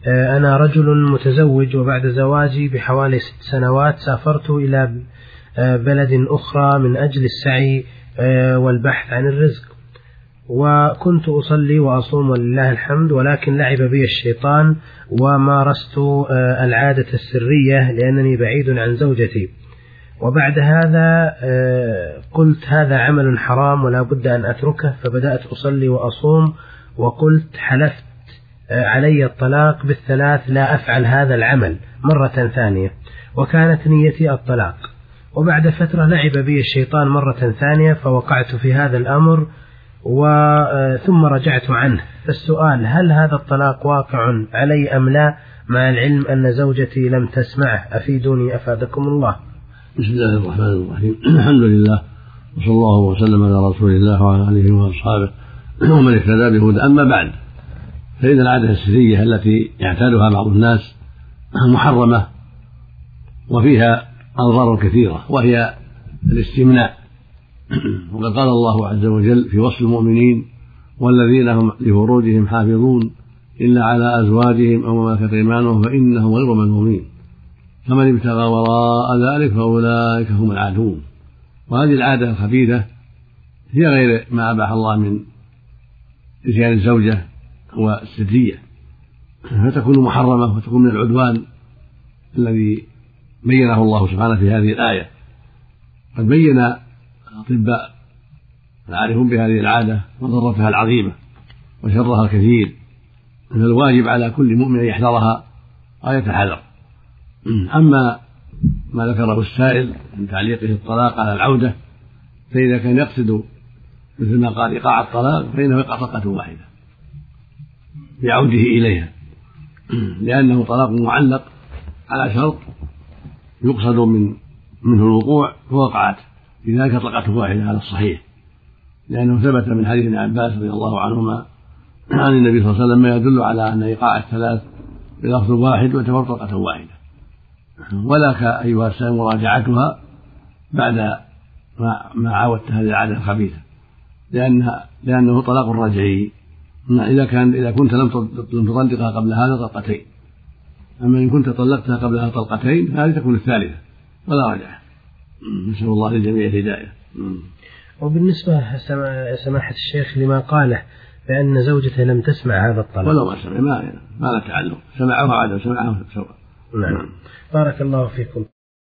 أنا رجل متزوج، وبعد زواجي بحوالي 6 سنوات سافرت إلى بلد أخرى من أجل السعي والبحث عن الرزق، وكنت أصلي وأصوم ولله الحمد، ولكن لعب بي الشيطان ومارست العادة السرية لأنني بعيد عن زوجتي. وبعد هذا قلت هذا عمل حرام ولا بد أن أتركه، فبدأت أصلي وأصوم، وقلت حلفت علي الطلاق بال3 لا أفعل هذا العمل مرة ثانية، وكانت نيتي الطلاق. وبعد فترة لعب بي الشيطان مرة ثانية فوقعت في هذا الأمر ثم رجعت عنه. فالسؤال: هل هذا الطلاق واقع علي أم لا، مع العلم أن زوجتي لم تسمعه؟ أفيدوني أفادكم الله. بسم الله الرحمن الرحيم. الحمد لله، وصلى الله وسلم على رسول الله وعلى آله وأصحابه ومن اهتدى بهدى. أما بعد، فإن العادة السرية التي يعتادها بعض الناس محرمة وفيها أضرار كثيرة، وهي الاستمناء. وقد قال الله عز وجل في وصف المؤمنين: والذين هم لفروجهم حافظون إلا على أزواجهم أو ما ملكت أيمانهم فإنهم غير ملومين، فمن ابتغى وراء ذلك فأولئك هم العادون. وهذه العادة الخبيثة هي غير ما أباح الله من إتيان الزوجة والسرية، فتكون محرمة وتكون من العدوان الذي بينه الله سبحانه في هذه الآية. قد بين الأطباء العارفون بهذه العادة وضرتها العظيمة وشرها الكثير، أن الواجب على كل مؤمن أن يحذرها غاية الحذر. أما ما ذكره السائل من تعليقه الطلاق على العودة، فإذا كان يقصد مثل ما قال إيقاع الطلاق فإنه يقع طلقة واحدة بعوده إليها، لأنه طلاق معلق على شرط يقصد منه الوقوع فوقعت، لذلك طلقة واحدة على الصحيح، لأنه ثبت من حديث ابن عباس رضي الله عنهما عن النبي صلى الله عليه وسلم ما يدل على أن إيقاع الثلاث بلفظ واحد وتفر طلقة واحدة. ولك أيها السائل مراجعتها بعد ما عاودت هذه العادة الخبيثة، لأنه طلاق رجعي. إذا كنت لم تطلقها قبل هذا طلقتين، أما إن كنت طلقتها قبل هذا طلقتين هذه تكون الثالثة ولا رجعة. نسأل الله للجميع الهداية. وبالنسبة سماحة الشيخ لما قاله بأن زوجته لم تسمع هذا الطلاق، ولو ما سمع ما له تعلق، سمعه عاد وسمعه سواء. نعم. بارك الله فيكم.